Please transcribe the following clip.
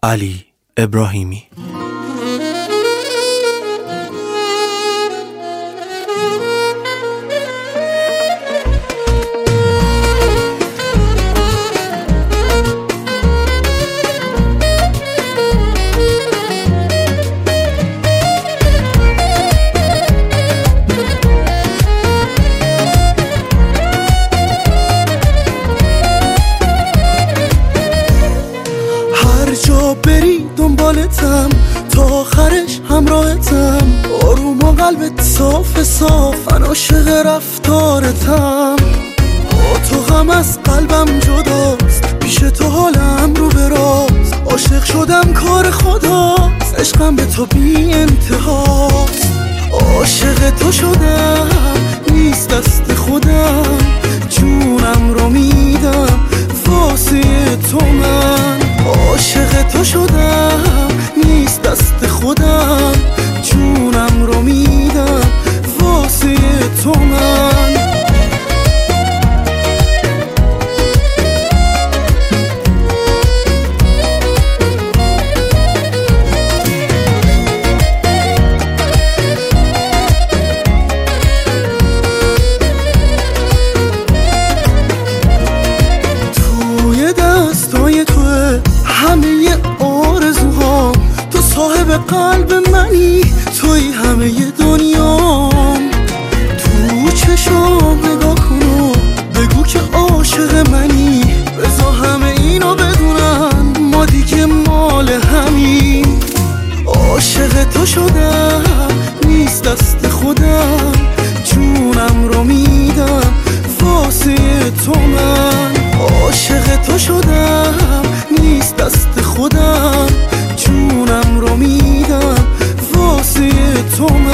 علی ابراهیمی. بری دنبالتم تا آخرش همراهتم، آروم و قلبت صاف صاف، عاشق رفتارتم. با تو غم از قلبم جداست، پیش تو حالم رو به راست، عاشق شدم کار خداست، عشقم به تو بی انتهاست. عاشق تو شدم نیست دست خودم، جونم رو میدم واسه تو. من عاشق تو شدم نیست دست خودم، جونم رو میدم واسه تو. من توی دستای توه همه آرزوهام، تو صاحب قلب منی، توی همه دنیام. تو چشام نگاه کن و بگو که عاشق منی، بذار همه اینو بدونن ما دیگه مال همین. عاشق تو شدم نیست دست خودم، جونم رو میدم واسه تو. من عاشق تو شدم نیست دست خودم، جونم رو میدم واسه تو.